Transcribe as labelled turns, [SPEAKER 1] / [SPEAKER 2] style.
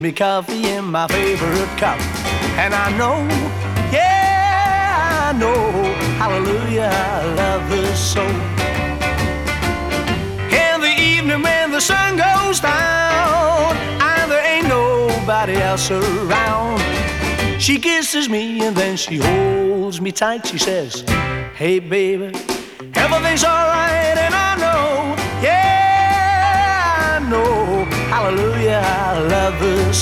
[SPEAKER 1] Me coffee in my favorite cup, and I know, yeah, I know, hallelujah, I love her so. In the evening when the sun goes down and there ain't nobody else around, she kisses me and then she holds me tight. She says, hey baby, everything's alright, and I know, yeah, I know, hallelujah, I love her